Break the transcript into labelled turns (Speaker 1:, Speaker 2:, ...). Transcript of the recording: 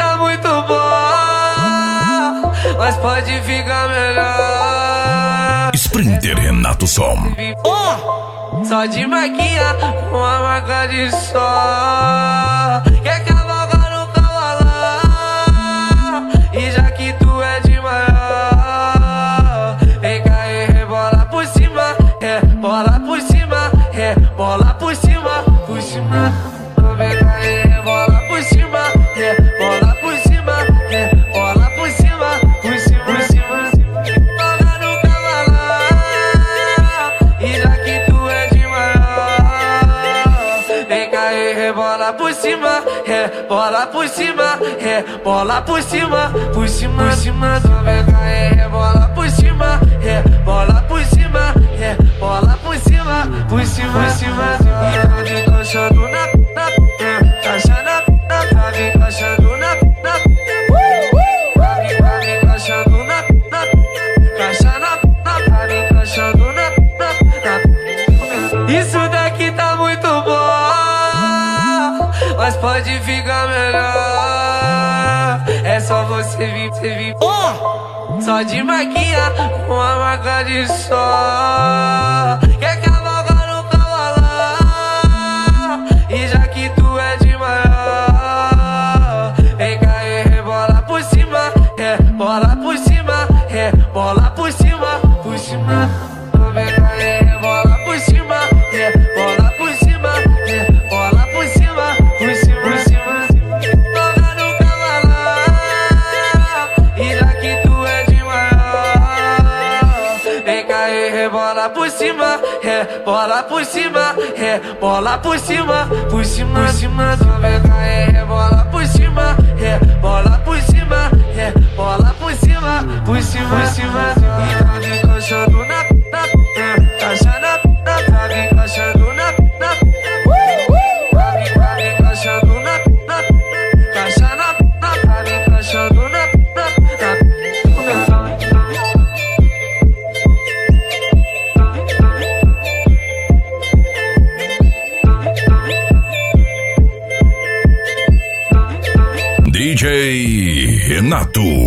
Speaker 1: tá muito bom, mas pode ficar melhor.
Speaker 2: Sprinter Renato Som.
Speaker 1: Só de maquinha, uma marca de sol. Quer cavalgar no cavalão, e já que tu é de maior, vem cá e rebola por cima, bola por cima, bola por cima, por cima. Vem cá e rebola por cima, bola por cima, bola por cima, por cima, por cima. Cavalgar no cavalão, e já que tu é de maior, vem cá e rebola por cima, bola por cima, bola por cima, por cima, por cima. Vem cá e rebola por cima, bola por cima, bola por cima, por cima, por cima. Vem encaixando na caixa na vem encaixando na vem encaixando na caixa na vem encaixando na. Isso daqui tá muito bom, mas pode ficar melhor. É só você vir. Só de maquinha, uma marca de sol. Quer cavalgar no cavalão, e já que tu é de maior, vem cá e rebola por cima, bola por cima, bola por cima, por cima. Vem cá e rebola por cima, bola por cima, bola por cima, por cima, por cima. Toca no cavalão, e já que tu é de maior, vem cá e rebola por cima, bola por cima, bola por cima, por cima, por cima. Vem cá e rebola por cima, bola por cima, bola por cima, por cima, por cima. E tá me encaixando na caixa na vem encaixando na vem encaixando na caixa na vem encaixando na.
Speaker 2: DJ Renato.